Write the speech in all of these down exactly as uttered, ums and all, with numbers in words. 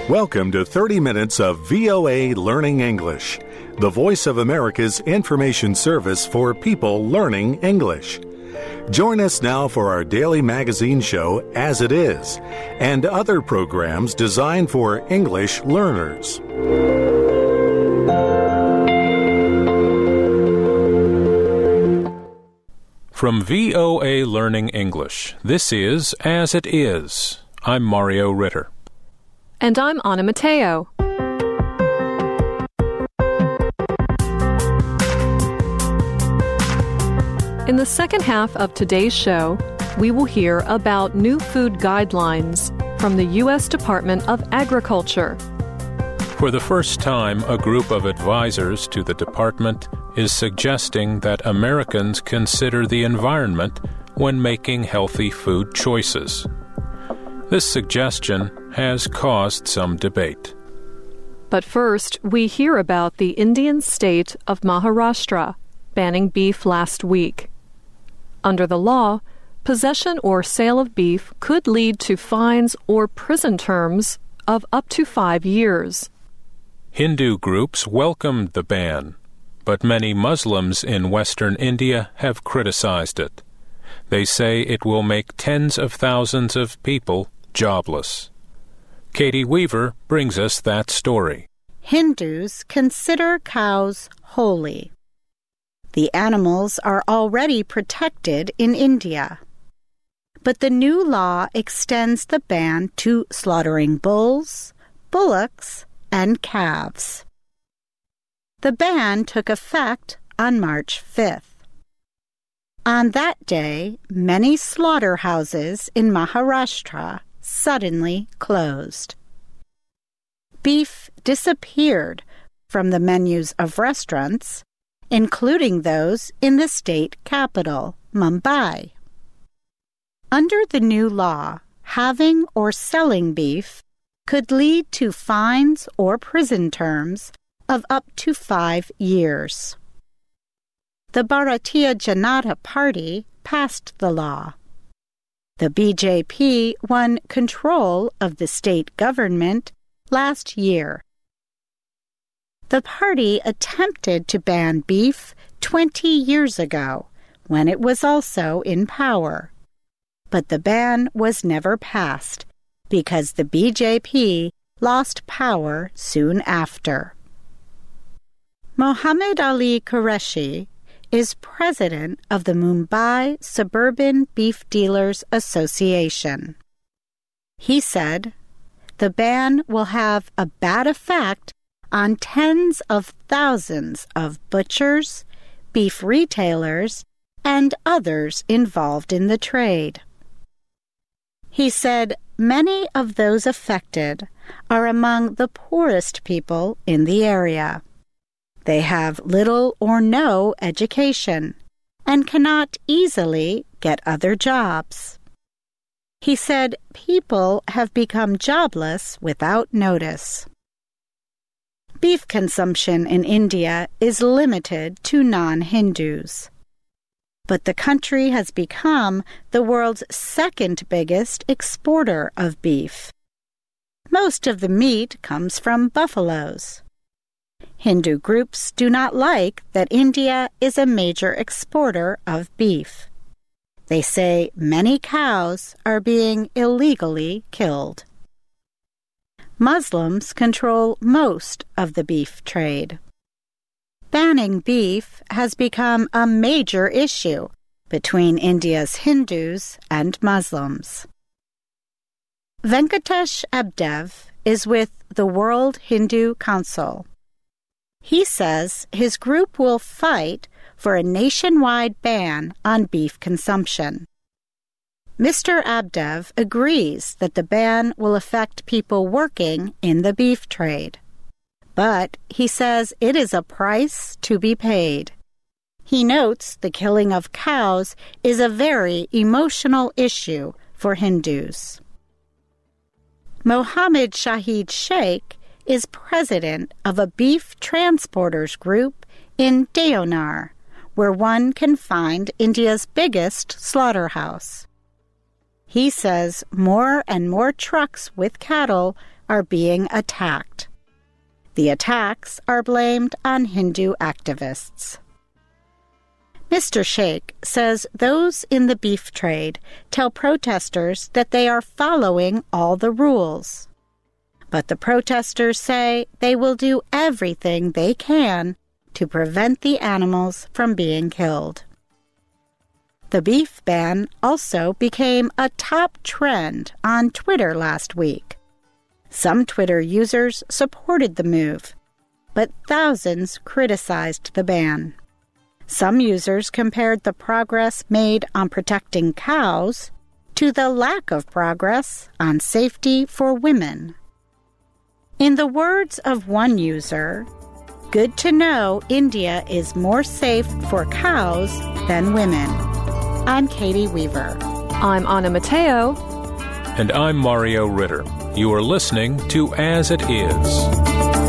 Welcome to thirty minutes of V O A Learning English, the voice of America's information service for people learning English. Join us now for our daily magazine show, As It Is, and other programs designed for English learners. From V O A Learning English, this is As It Is. I'm Mario Ritter. And I'm Anna Matteo. In the second half of today's show, we will hear about new food guidelines from the U S Department of Agriculture. For the first time, a group of advisors to the department is suggesting that Americans consider the environment when making healthy food choices. This suggestion has caused some debate. But first, we hear about the Indian state of Maharashtra banning beef last week. Under the law, possession or sale of beef could lead to fines or prison terms of up to five years. Hindu groups welcomed the ban, but many Muslims in western India have criticized it. They say it will make tens of thousands of people jobless. Katie Weaver brings us that story. Hindus consider cows holy. The animals are already protected in India. But the new law extends the ban to slaughtering bulls, bullocks, and calves. The ban took effect on March fifth. On that day, many slaughterhouses in Maharashtra suddenly closed. Beef disappeared from the menus of restaurants, including those in the state capital, Mumbai. Under the new law, having or selling beef could lead to fines or prison terms of up to five years. The Bharatiya Janata Party passed the law. The B J P won control of the state government last year. The party attempted to ban beef twenty years ago, when it was also in power. But the ban was never passed because the B J P lost power soon after. Mohammed Ali Qureshi is president of the Mumbai Suburban Beef Dealers Association. He said, "The ban will have a bad effect on tens of thousands of butchers, beef retailers, and others involved in the trade." He said many of those affected are among the poorest people in the area. They have little or no education and cannot easily get other jobs. He said people have become jobless without notice. Beef consumption in India is limited to non-Hindus. But the country has become the world's second biggest exporter of beef. Most of the meat comes from buffaloes. Hindu groups do not like that India is a major exporter of beef. They say many cows are being illegally killed. Muslims control most of the beef trade. Banning beef has become a major issue between India's Hindus and Muslims. Venkatesh Abdev is with the World Hindu Council. He says his group will fight for a nationwide ban on beef consumption. Mister Abdev agrees that the ban will affect people working in the beef trade. But he says it is a price to be paid. He notes the killing of cows is a very emotional issue for Hindus. Mohammed Shahid Sheikh is president of a beef transporters group in Deonar, where one can find India's biggest slaughterhouse. He says more and more trucks with cattle are being attacked. The attacks are blamed on Hindu activists. Mister Sheikh says those in the beef trade tell protesters that they are following all the rules. But the protesters say they will do everything they can to prevent the animals from being killed. The beef ban also became a top trend on Twitter last week. Some Twitter users supported the move, but thousands criticized the ban. Some users compared the progress made on protecting cows to the lack of progress on safety for women. In the words of one user, "Good to know India is more safe for cows than women." I'm Katie Weaver. I'm Anna Matteo. And I'm Mario Ritter. You are listening to As It Is.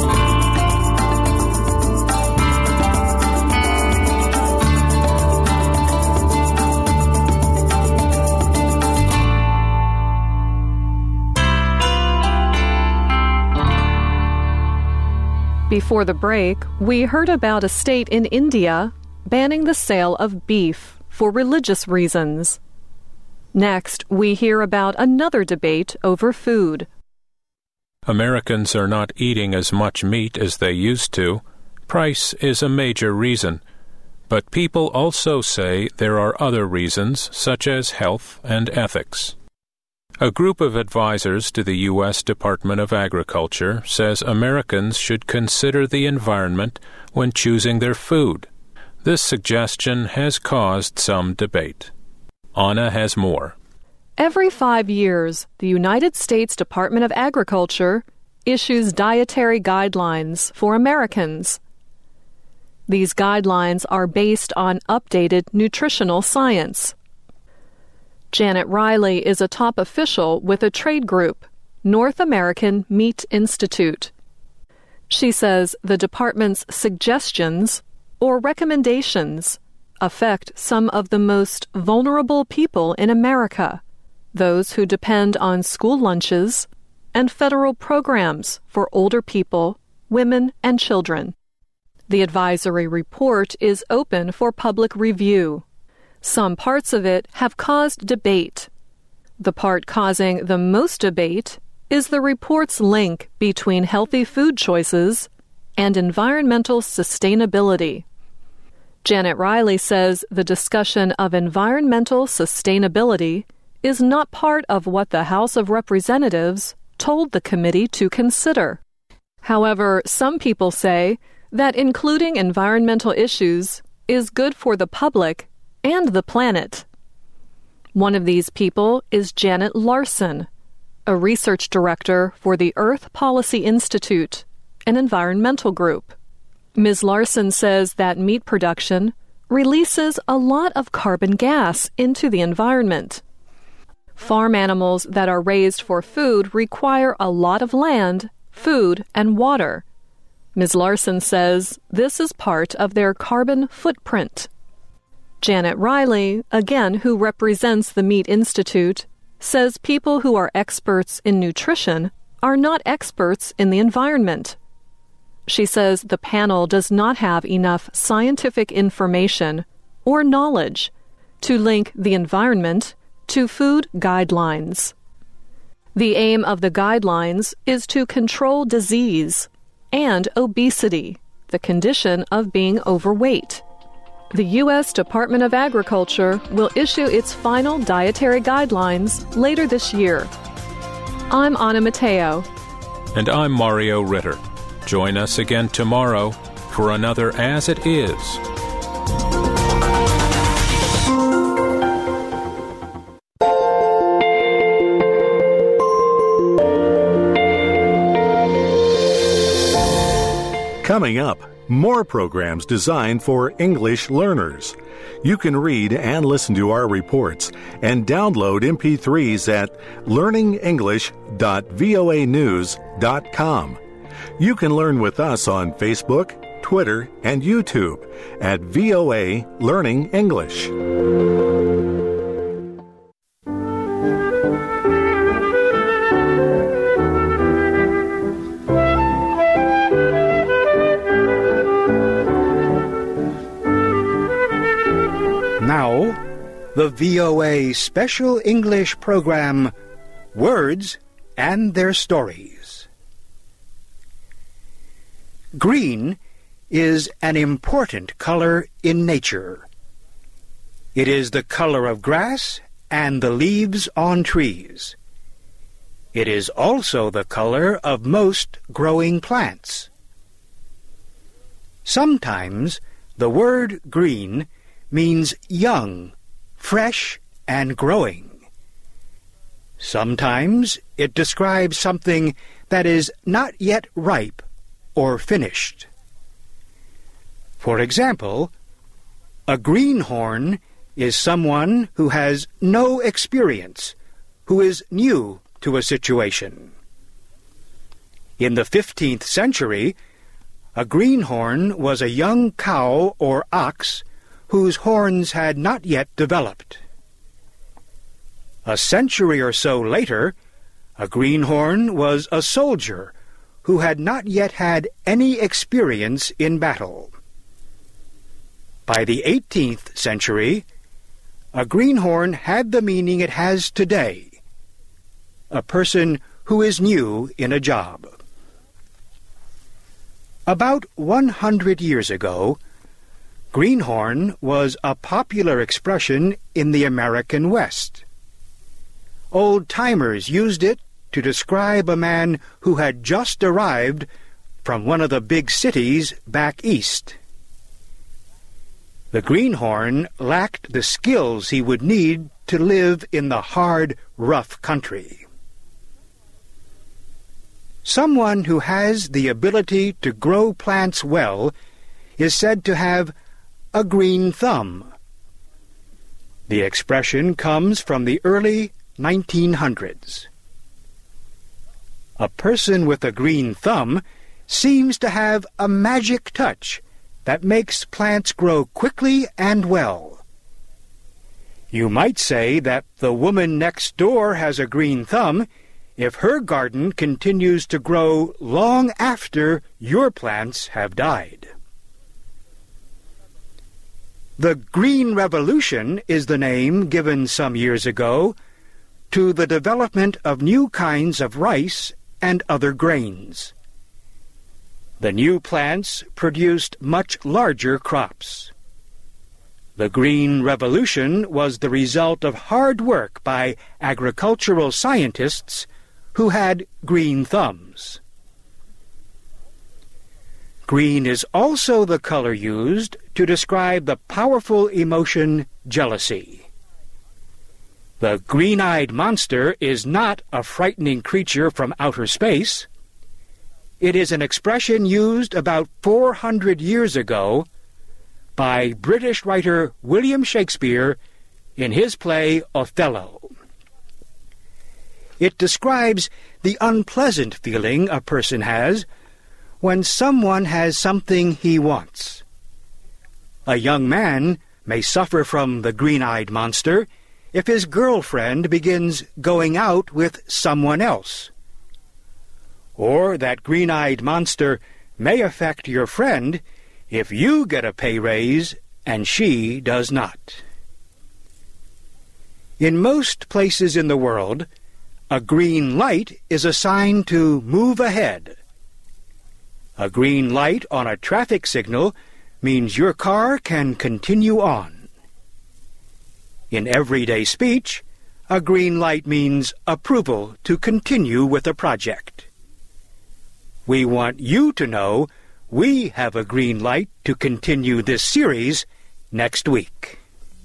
Before the break, we heard about a state in India banning the sale of beef for religious reasons. Next, we hear about another debate over food. Americans are not eating as much meat as they used to. Price is a major reason. But people also say there are other reasons, such as health and ethics. A group of advisors to the U S Department of Agriculture says Americans should consider the environment when choosing their food. This suggestion has caused some debate. Anna has more. Every five years, the United States Department of Agriculture issues dietary guidelines for Americans. These guidelines are based on updated nutritional science. Janet Riley is a top official with a trade group, North American Meat Institute. She says the department's suggestions or recommendations affect some of the most vulnerable people in America, those who depend on school lunches and federal programs for older people, women, and children. The advisory report is open for public review. Some parts of it have caused debate. The part causing the most debate is the report's link between healthy food choices and environmental sustainability. Janet Riley says the discussion of environmental sustainability is not part of what the House of Representatives told the committee to consider. However, some people say that including environmental issues is good for the public and the planet. One of these people is Janet Larson, a research director for the Earth Policy Institute, an environmental group. Miz Larson says that meat production releases a lot of carbon gas into the environment. Farm animals that are raised for food require a lot of land, food, and water. Miz Larson says this is part of their carbon footprint. Janet Riley, again who represents the Meat Institute, says people who are experts in nutrition are not experts in the environment. She says the panel does not have enough scientific information or knowledge to link the environment to food guidelines. The aim of the guidelines is to control disease and obesity, the condition of being overweight. The U S Department of Agriculture will issue its final dietary guidelines later this year. I'm Anna Matteo. And I'm Mario Ritter. Join us again tomorrow for another As It Is. Coming up, more programs designed for English learners. You can read and listen to our reports and download M P threes at learning english dot voa news dot com. You can learn with us on Facebook, Twitter, and YouTube at V O A Learning English. Now, the V O A Special English Program, Words and Their Stories. Green is an important color in nature. It is the color of grass and the leaves on trees. It is also the color of most growing plants. Sometimes the word green means young, fresh, and growing. Sometimes it describes something that is not yet ripe or finished. For example, a greenhorn is someone who has no experience, who is new to a situation. In the fifteenth century, a greenhorn was a young cow or ox whose horns had not yet developed. A century or so later, a greenhorn was a soldier who had not yet had any experience in battle. By the eighteenth century, a greenhorn had the meaning it has today, a person who is new in a job. About one hundred years ago, greenhorn was a popular expression in the American West. Old-timers used it to describe a man who had just arrived from one of the big cities back east. The greenhorn lacked the skills he would need to live in the hard, rough country. Someone who has the ability to grow plants well is said to have a green thumb. The expression comes from the early nineteen hundreds. A person with a green thumb seems to have a magic touch that makes plants grow quickly and well. You might say that the woman next door has a green thumb if her garden continues to grow long after your plants have died. The Green Revolution is the name given some years ago to the development of new kinds of rice and other grains. The new plants produced much larger crops. The Green Revolution was the result of hard work by agricultural scientists who had green thumbs. Green is also the color used to describe the powerful emotion jealousy. The green-eyed monster is not a frightening creature from outer space. It is an expression used about four hundred years ago by British writer William Shakespeare in his play Othello. It describes the unpleasant feeling a person has when someone has something he wants. A young man may suffer from the green-eyed monster if his girlfriend begins going out with someone else. Or that green-eyed monster may affect your friend if you get a pay raise and she does not. In most places in the world, a green light is a sign to move ahead. A green light on a traffic signal means your car can continue on. In everyday speech, a green light means approval to continue with a project. We want you to know we have a green light to continue this series next week.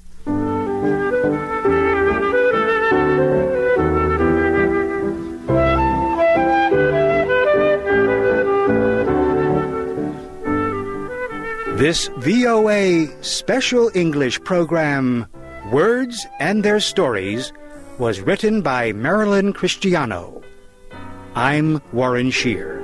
This V O A Special English Program, Words and Their Stories, was written by Marilyn Cristiano. I'm Warren Shear.